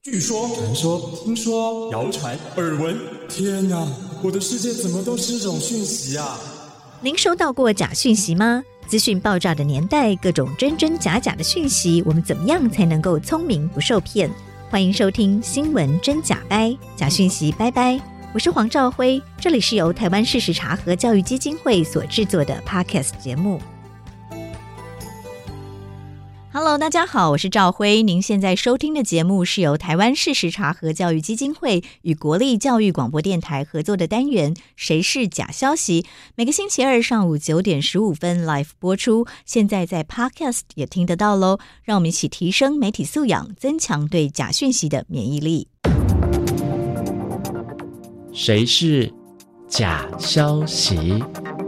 据说、传说、听说、谣传、耳闻，天哪，我的世界怎么都是这种讯息啊！ 您收到过假讯息吗？资讯爆炸的年代，各种真真假假的讯息，我们怎么样才能够聪明不受骗？欢迎收听新闻真假掰，假讯息拜拜。我是黄兆辉，这里是由台湾事实查核教育基金会所制作的 Podcast 节目。Hello， 大家好，我是兆辉。您现在收听的节目是由台湾事实查核教育基金会与国立教育广播电台合作的单元《谁是假消息》，每个星期二上午9点15分 live 播出。现在在 Podcast 也听得到咯，让我们一起提升媒体素养，增强对假讯息的免疫力。 谁是假消息？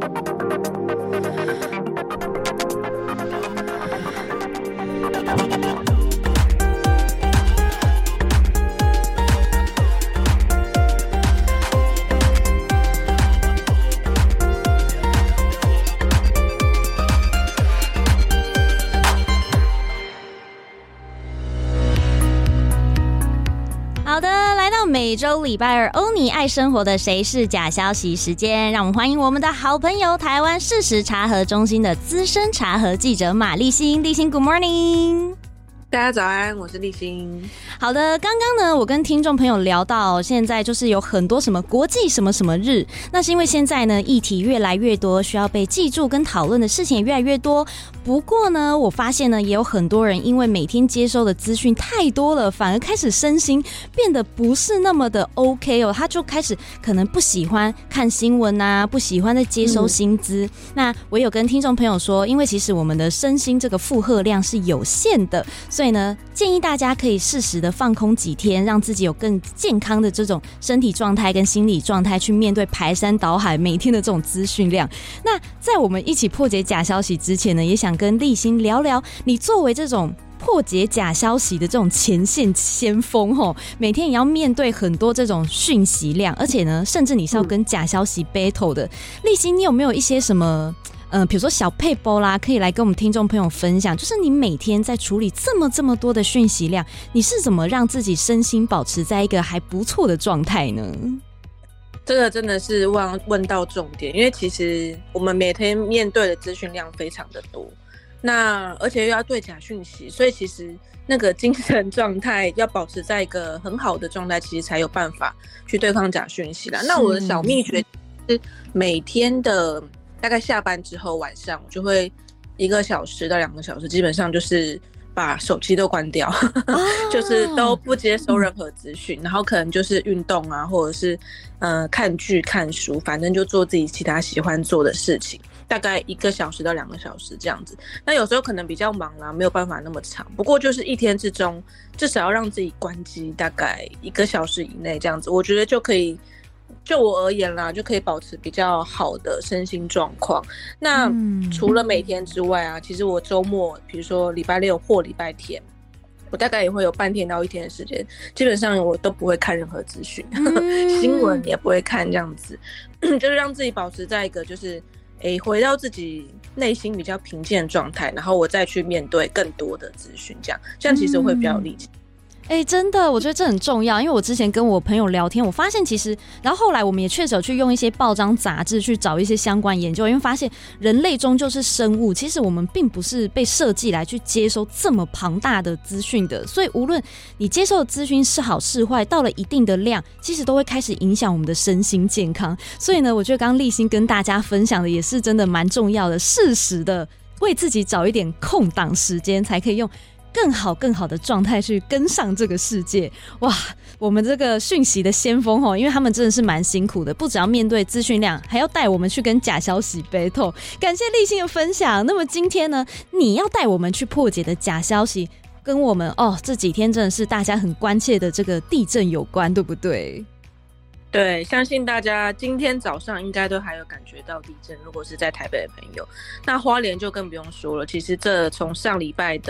好的，来到每周礼拜二欧尼爱生活的谁是假消息时间，让我们欢迎我们的好朋友台湾事实查核中心的资深查核记者马立新。立新 Good morning， 大家早安，我是立新。 好的，刚刚呢，我跟听众朋友聊到，现在就是有很多什么国际什么什么日，那是因为现在呢，议题越来越多，需要被记住跟讨论的事情也越来越多。不过呢，我发现呢，也有很多人因为每天接收的资讯太多了，反而开始身心变得不是那么的 OK 哦，他就开始可能不喜欢看新闻啊，不喜欢再接收新资。那我有跟听众朋友说，因为其实我们的身心这个负荷量是有限的，所以呢，建议大家可以适时的放空几天，让自己有更健康的这种身体状态跟心理状态去面对排山倒海每天的这种资讯量。那在我们一起破解假消息之前呢，也想跟立新聊聊，你作为这种破解假消息的这种前线先锋吼，每天也要面对很多这种讯息量，而且呢，甚至你是要跟假消息 battle 的。立新，你有没有一些什么比如说小撇步啦，可以来跟我们听众朋友分享，就是你每天在处理这么多的讯息量，你是怎么让自己身心保持在一个还不错的状态呢？ 这个真的是问到重点，因为其实我们每天面对的资讯量非常的多，那而且又要对假讯息，所以其实那个精神状态要保持在一个很好的状态，其实才有办法去对抗假讯息啦。那我的小秘诀是每天的大概下班之后晚上，我就会1个小时到2个小时，基本上就是把手机都关掉，就是都不接收任何资讯，然后可能就是运动啊，或者是看剧看书，反正就做自己其他喜欢做的事情，大概1个小时到2个小时这样子。那有时候可能比较忙啦，没有办法那么长，不过就是一天之中至少要让自己关机大概1个小时以内这样子，我觉得就可以，就我而言啦，就可以保持比较好的身心状况。那除了每天之外啊，其实我周末比如说礼拜六或礼拜天，我大概也会有半天到1天的时间，基本上我都不会看任何资讯，新闻也不会看这样子，就是让自己保持在一个就是回到自己内心比较平静的状态，然后我再去面对更多的资讯，这样其实会比较有力气。 真的，我觉得这很重要，因为我之前跟我朋友聊天，我发现其实，然后后来我们也确实有去用一些报章杂志去找一些相关研究，因为发现人类终究是生物，其实我们并不是被设计来去接收这么庞大的资讯的，所以无论你接受的资讯是好是坏，到了一定的量，其实都会开始影响我们的身心健康。所以呢，我觉得刚刚立新跟大家分享的也是真的蛮重要的，适时的为自己找一点空档时间，才可以用更好的状态去跟上这个世界。哇，我们这个讯息的先锋因为他们真的是蛮辛苦的，不只要面对资讯量，还要带我们去跟假消息 battle。 感谢立新的分享。那么今天呢，你要带我们去破解的假消息跟我们这几天真的是大家很关切的这个地震有关，对不对？ 对，相信大家今天早上应该都还有感觉到地震，如果是在台北的朋友，那花莲就更不用说了。其实这从上礼拜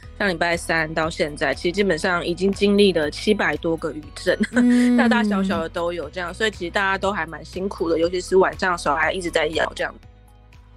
3到现在，其实基本上已经经历了700多个余震，大大小小的都有这样，所以其实大家都还蛮辛苦的，尤其是晚上小孩一直在摇这样。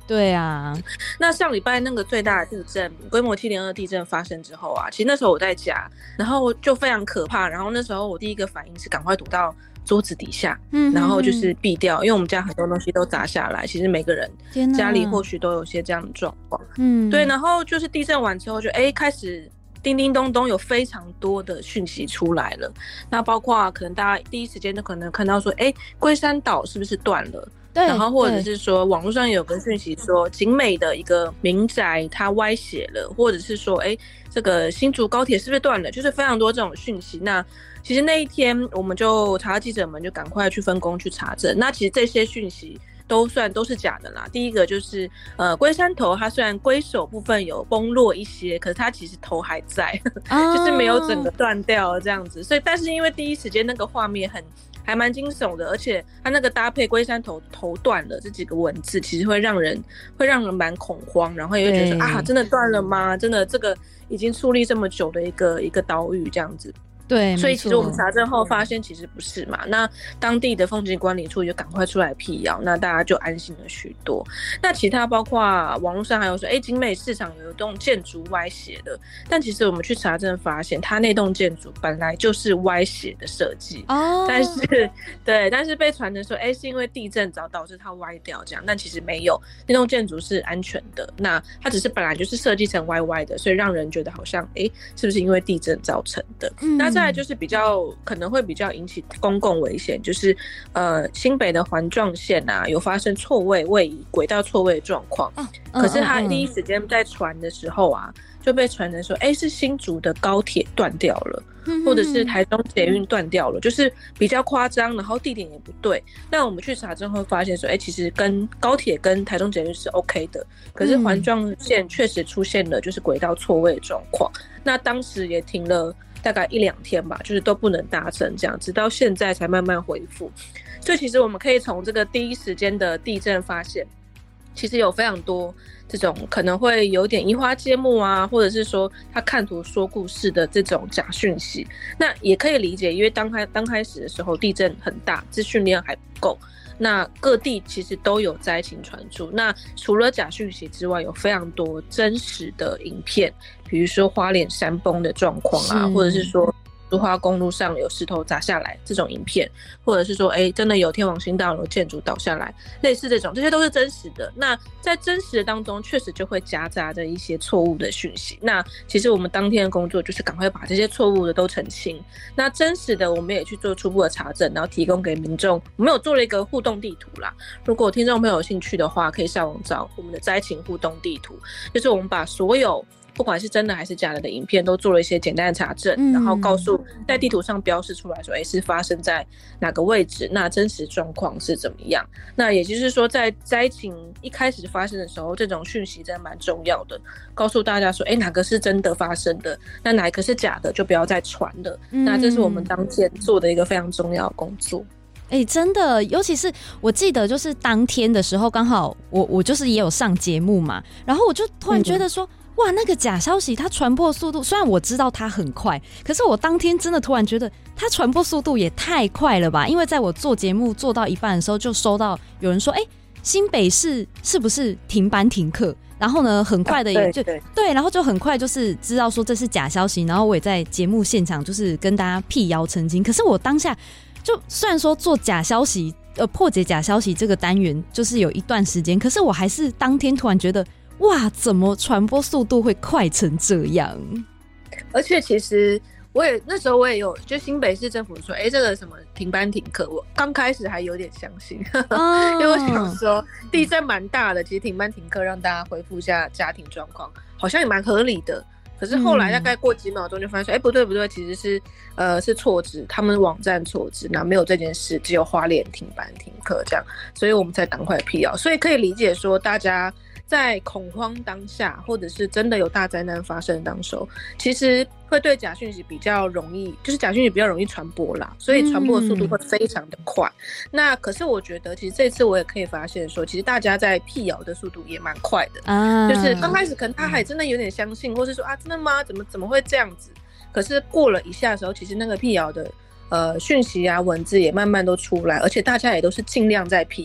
对啊， 那上礼拜那个最大的地震，规模7.2地震发生之后啊，其实那时候我在家，然后就非常可怕。然后那时候我第一个反应是赶快躲到桌子底下，然后就是避掉，因为我们家很多东西都砸下来。其实每个人家里或许都有些这样的状况。对。然后就是地震完之后就开始叮叮咚咚有非常多的讯息出来了。那包括可能大家第一时间都可能看到说，龟山岛是不是断了？对，然后或者是说网络上有个讯息说景美的一个民宅它歪斜了，或者是说这个新竹高铁是不是断了，就是非常多这种讯息。那其实那一天我们就查记者们就赶快去分工去查证。那其实这些讯息都是假的啦。第一个就是龟山头它虽然龟首部分有崩落一些，可是它其实头还在就是没有整个断掉这样子。所以但是因为第一时间那个画面还蛮惊悚的，而且它那个搭配龟山头断了这几个文字，其实会让人蛮恐慌，然后也会觉得说啊，真的断了吗？真的这个已经矗立这么久的一个岛屿这样子。 对， 所以其实我们查证后发现其实不是嘛。那当地的风景管理处就赶快出来辟谣，那大家就安心了许多。那其他包括网络上还有说景美市场有一栋建筑歪斜的，但其实我们去查证发现它那栋建筑本来就是歪斜的设计但是被传成说是因为地震导致它歪掉这样，但其实没有，那栋建筑是安全的。那它只是本来就是设计成歪歪的，所以让人觉得好像是不是因为地震造成的。那再来就是可能会比较引起公共危险，就是新北的环状线啊有发生错位位移、轨道错位的状况。可是它第一时间在传的时候啊，就被传成说是新竹的高铁断掉了，或者是台中捷运断掉了，就是比较夸张，然后地点也不对。那我们去查证后发现说其实跟高铁跟台中捷运是 OK 的，可是环状线确实出现了就是轨道错位的状况。那当时也停了大概1-2天吧，就是都不能达成这样，直到现在才慢慢恢复。所以其实我们可以从这个第一时间的地震发现，其实有非常多这种可能会有点移花接木啊，或者是说他看图说故事的这种假讯息。那也可以理解，因为刚开始的时候地震很大，资讯量还不够，那各地其实都有灾情传出。那除了假讯息之外，有非常多真实的影片，比如说花莲山崩的状况啊，或者是说竹花公路上有石头砸下来这种影片，或者是说真的有天王星大楼建筑倒下来，类似这种，这些都是真实的。那在真实的当中确实就会夹杂着一些错误的讯息。那其实我们当天的工作就是赶快把这些错误的都澄清，那真实的我们也去做初步的查证，然后提供给民众。我们有做了一个互动地图啦，如果听众朋友有兴趣的话，可以上网找我们的灾情互动地图，就是我们把所有不管是真的还是假的影片都做了一些简单的查证，然后告诉在地图上标示出来说是发生在哪个位置，那真实状况是怎么样。那也就是说在灾情一开始发生的时候，这种讯息真的蛮重要的，告诉大家说哪个是真的发生的，那哪个是假的就不要再传了。那这是我们当天做的一个非常重要的工作。 真的，尤其是我记得就是当天的时候，刚好我就是也有上节目嘛，然后我就突然觉得说哇，那个假消息它传播速度，虽然我知道它很快，可是我当天真的突然觉得它传播速度也太快了吧。因为在我做节目做到一半的时候，就收到有人说新北市是不是停班停课，然后呢很快的也就对，然后就很快就是知道说这是假消息，然后我也在节目现场就是跟大家辟谣澄清。可是我当下就虽然说做假消息破解假消息这个单元就是有一段时间，可是我还是当天突然觉得哇，怎么传播速度会快成这样？ 而且其实那时候我也有，就新北市政府说这个什么停班停课，我刚开始还有点相信因为我想说地震蛮大的，其实停班停课让大家恢复一下家庭状况好像也蛮合理的。可是后来大概过几秒钟就发现不对，其实是错知，他们网站错知，那没有这件事，只有花莲停班停课这样，所以我们才赶快辟谣。所以可以理解说大家在恐慌当下，或者是真的有大灾难发生的当时候，其实会对假讯息比较容易，就是假讯息比较容易传播啦，所以传播的速度会非常的快。那可是我觉得其实这次我也可以发现说，其实大家在辟谣的速度也蛮快的就是刚开始可能他还真的有点相信，或是说真的吗？怎么会这样子？可是过了一下的时候，其实那个辟谣的讯息啊文字也慢慢都出来，而且大家也都是尽量在辟谣，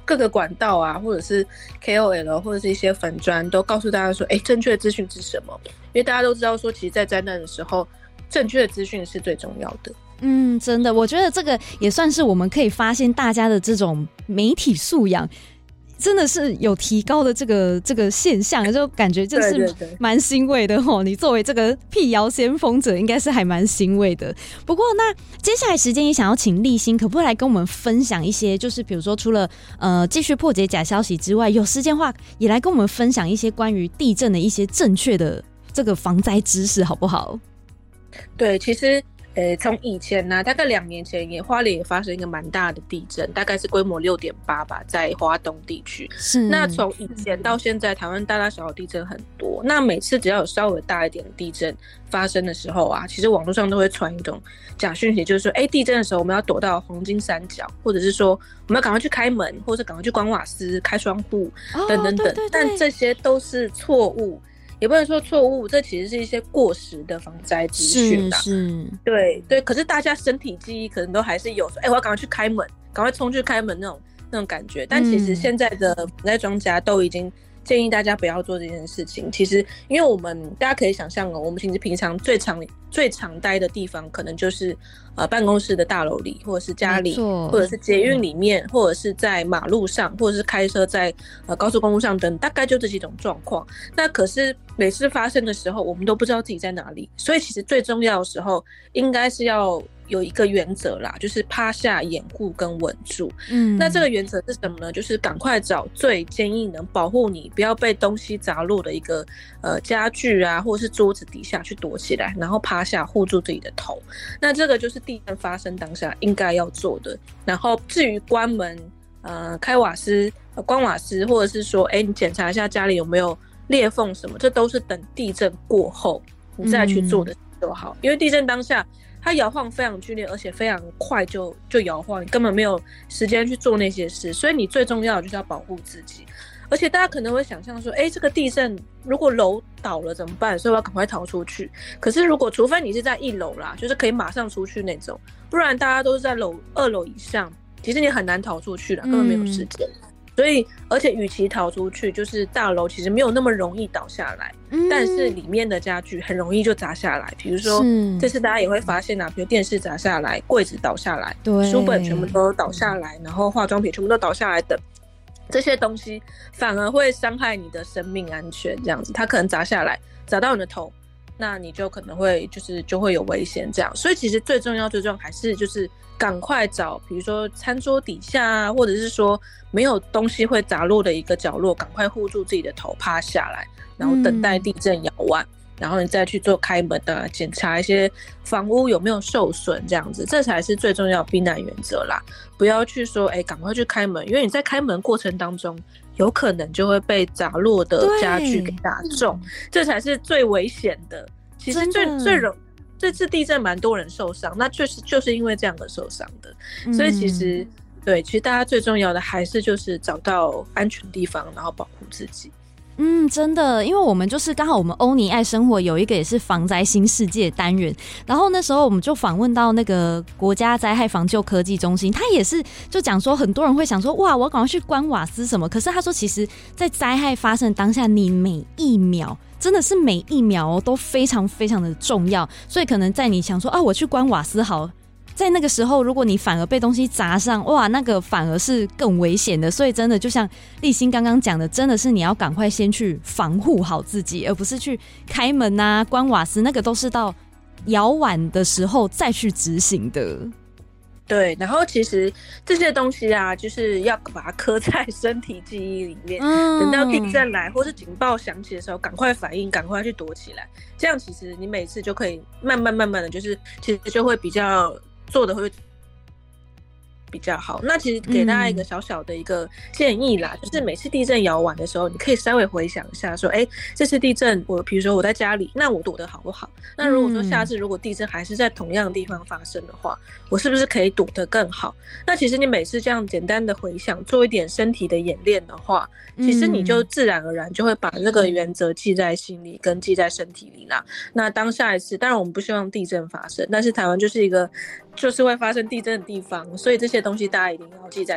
各个管道啊，或者是 KOL 或者是一些粉专都告诉大家说，正确的资讯是什么？因为大家都知道说，其实在灾难的时候，正确的资讯是最重要的。 真的，我觉得这个也算是我们可以发现大家的这种媒体素养真的是有提高的这个现象，就感觉就是蛮欣慰的吼。你作为这个辟谣先锋者，应该是还蛮欣慰的。不过，那接下来时间也想要请立新，可不可以来跟我们分享一些，就是比如说除了继续破解假消息之外，有时间的话也来跟我们分享一些关于地震的一些正确的这个防灾知识，好不好？ 对，其实。从以前呢，大概2年前花莲也发生一个蛮大的地震，大概是规模6.8吧，在花东地区。是。那从以前到现在，台湾大大小小地震很多。那每次只要有稍微大一点的地震发生的时候啊，其实网络上都会传一种假讯息，就是说，地震的时候我们要躲到黄金三角，或者是说我们要赶快去开门，或者赶快去关瓦斯、开窗户等等等。对，但这些都是错误。也不能说错误，这其实是一些过时的防灾资讯啦。是，对对。可是大家身体记忆可能都还是有说，我要赶快去开门，赶快冲去开门那种感觉。但其实现在的防灾专家都已经建议大家不要做这件事情。其实，因为大家可以想象我们其实平常最常待的地方，可能就是办公室的大楼里，或者是家里，或者是捷运里面，或者是在马路上，或者是开车在高速公路上等，大概就这几种状况。那可是每次发生的时候，我们都不知道自己在哪里，所以其实最重要的时候，应该是要有一个原则啦，就是趴下掩护跟稳住。那这个原则是什么呢？就是赶快找最坚硬能保护你不要被东西砸落的一个家具啊，或者是桌子底下去躲起来，然后趴下护住自己的头。那这个就是地震发生当下应该要做的。然后至于关门、开瓦斯、关瓦斯，或者是说你检查一下家里有没有裂缝什么，这都是等地震过后你再去做的就好。因为地震当下它摇晃非常剧烈，而且非常快就摇晃，你根本没有时间去做那些事，所以你最重要的就是要保护自己。而且大家可能会想象说，这个地震如果楼倒了怎么办？所以我要赶快逃出去。可是除非你是在1楼啦，就是可以马上出去那种，不然大家都是在2楼以上，其实你很难逃出去了，根本没有时间。所以，而且与其逃出去，就是大楼其实没有那么容易倒下来，但是里面的家具很容易就砸下来。比如说，这次大家也会发现比如电视砸下来，柜子倒下来，书本全部都倒下来，然后化妆品全部都倒下来等。这些东西反而会伤害你的生命安全，这样子，它可能砸下来，砸到你的头，那你就可能会就会有危险这样。所以其实最重要还是就是赶快找，比如说餐桌底下啊，或者是说没有东西会砸落的一个角落，赶快护住自己的头，趴下来，然后等待地震摇完。然后你再去做开门的检查一些房屋有没有受损，这样子，这才是最重要的避难原则啦。不要去说赶快去开门，因为你在开门过程当中有可能就会被砸落的家具给打中，这才是最危险的。其实这次地震蛮多人受伤，那确实就是因为这样的受伤的。所以其实大家最重要的还是就是找到安全地方，然后保护自己。 真的，因为我们就是刚好我们欧尼爱生活有一个也是防灾新世界单元，然后那时候我们就访问到那个国家灾害防救科技中心，他也是就讲说很多人会想说哇我要赶快去关瓦斯什么，可是他说其实在灾害发生当下你每一秒真的是每一秒都非常非常的重要，所以可能在你想说我去关瓦斯好，在那个时候如果你反而被东西砸上，哇那个反而是更危险的。所以真的就像立新刚刚讲的，真的是你要赶快先去防护好自己，而不是去开门啊关瓦斯，那个都是到摇完的时候再去执行的。 对，然后其实这些东西啊，就是要把它刻在身体记忆里面，等到地震来或是警报响起的时候，赶快反应，赶快去躲起来。这样其实你每次就可以慢慢的，就是其实就会比较做的会比较好。那其实给大家一个小小的一个建议啦，就是每次地震摇完的时候，你可以稍微回想一下说这次地震比如说我在家里，那我躲得好不好？那如果说下次如果地震还是在同样的地方发生的话，我是不是可以躲得更好？那其实你每次这样简单的回想，做一点身体的演练的话，其实你就自然而然就会把这个原则记在心里跟记在身体里啦。那当下一次，当然我们不希望地震发生，但是台湾就是一个就是会发生地震的地方，所以这些东西大家一定要记在心里。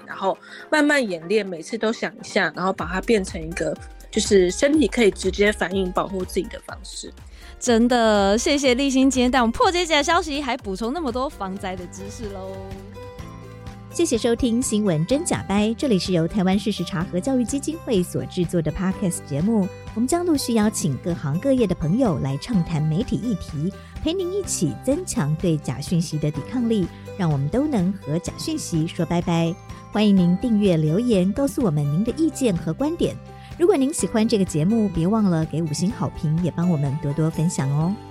然后慢慢演练，每次都想一下，然后把它变成一个就是身体可以直接反应保护自己的方式。 真的谢谢立新今天带我们破解假消息，还补充那么多防灾的知识咯。 谢谢收听新闻真假掰，这里是由台湾事实查核教育基金会所制作的 Podcast 节目，我们将陆续邀请各行各业的朋友来畅谈媒体议题，陪您一起增强对假讯息的抵抗力，让我们都能和假讯息说拜拜。欢迎您订阅留言告诉我们您的意见和观点，如果您喜欢这个节目，别忘了给5星好评，也帮我们多多分享哦。